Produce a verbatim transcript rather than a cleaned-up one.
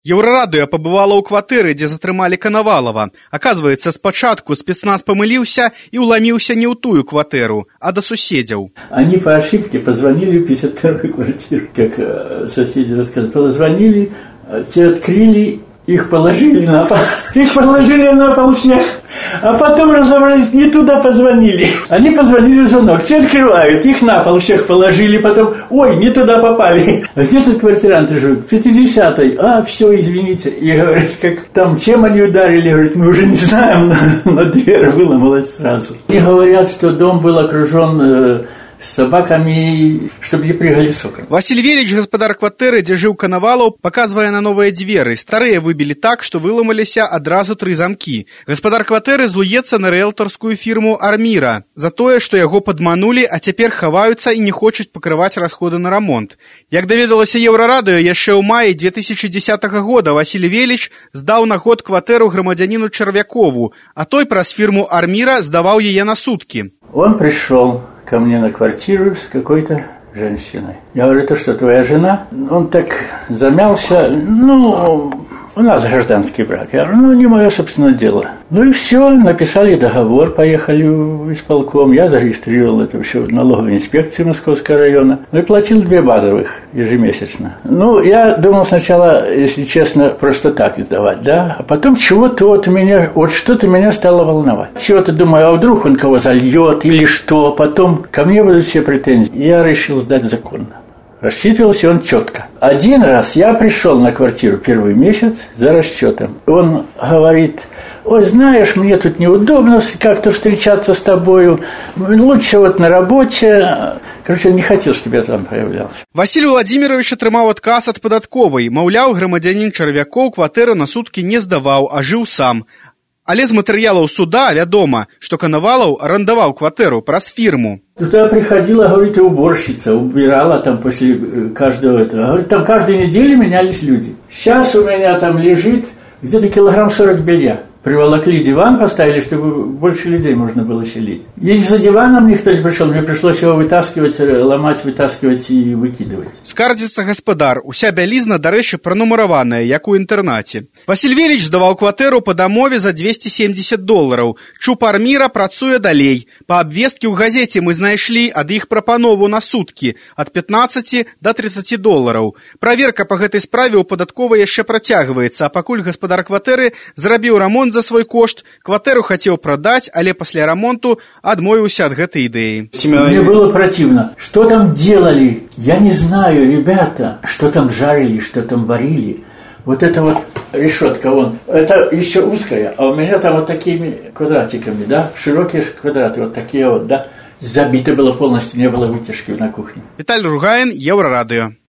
Еўрарадыё пабывала ў кватэры, дзе затрымалі Канавалова. Аказваецца, спачатку спецназ памыліўся і ўламіўся не ў тую кватэру, а да суседзяў. Они по ошибке позвонили в пятьдесят вторую квартиру, как соседи рассказывали. Позвонили, те открыли, их положили на пол, их положили на пол снег, а потом разобрались, не туда позвонили. Они позвонили в звонок, те открывают, их на пол всех положили, потом, ой, не туда попали. А где тут квартиранты живут? В пятидесятой. А, все, извините. И говорят, как там, чем они ударили, говорят, мы уже не знаем, но, но дверь выломалась сразу. И говорят, что дом был окружен э, с собаками, чтобы не прыгали с окон. Василь Велич, гаспадар кватэры, дзе жыў Канавалаў, паказвае на новыя дзверы. Старыя выбілі так, што выламаліся адразу тры замкі. Гаспадар кватэры злуецца на рыэлтарскую фірму «Арміра» за тое, што яго падманулі, а цяпер хаваюцца і не хочуць пакрываць расходы на рамонт. Як даведалася Еўрарадыё, яшчэ ў маі две тысячи десятого года Василь Велич здаў на год кватэру грамадзяніну Чарвякову, а той праз фірму «Арміра» здаваў яе на суткі. Он пришел ко мне на квартиру с какой-то женщиной. Я говорю, это что, твоя жена? Он так замялся, ну, у нас гражданский брак. Я говорю, ну, не мое, собственно, дело. Ну и все, написали договор, поехали в исполком. Я зарегистрировал это все в налоговой инспекции Московского района. Ну и платил две базовых ежемесячно. Ну, я думал сначала, если честно, просто так издавать, да. А потом чего-то вот меня, вот что-то меня стало волновать. Чего-то думаю, а вдруг он кого зальет или что. Потом ко мне будут все претензии. Я решил сдать законно. Рассчитывался он четко. Один раз я пришел на квартиру первый месяц за расчетом. Он говорит, ой, знаешь, мне тут неудобно как-то встречаться с тобою. Лучше вот на работе. Короче, он не хотел, чтобы я там появлялся. Василь Владимирович атрымаў адказ ад падатковай. Маўляў, грамадзянін Чарвякоў кватэру на суткі не здаваў, а жыў сам. Але з матэрыялаў суда вядома, што Канавалаў арандаваў кватэру праз фірму. Туда приходила, говорит, уборщица, убирала там после каждого этого. Говорит, там каждую неделю менялись люди. Сейчас у меня там лежит где-то килограмм сорок белья. Приволокли диван, поставили, чтобы больше людей можно было селить. Если за диваном никто не пришел, мне пришлось его вытаскивать, ломать, вытаскивать и выкидывать. Скардзіцца гаспадар. Уся бялізна, дарэчы, пранумараваная, як у інтэрнаце. Василь Велич здаваў кватэру па дамове за двести семьдесят доллараў. Чуп «Арміра» працуе далей. Па абвесткі ў газеце мы знайшлі ад іх прапанову на суткі ад пятнадцати до тридцати доллараў. Праверка па гэтай справе ў падатковай яшчэ працягваецца, а пакуль гаспадар кватэры зрабіў рамонт за свой кошт, кватэру хацеў прадаць, але пасля рамонту адмовіўся ад гэтай ідэі. Мне было противно. Что там делали? Я не знаю, ребята. Что там жарили, что там варили. Вот это вот решетка, вон, это еще узкая, а у меня там вот такими квадратиками, да, широкие квадраты, вот такие вот, да, забито было полностью, не было вытяжки на кухне. Виталий Ругаин, Еврорадио.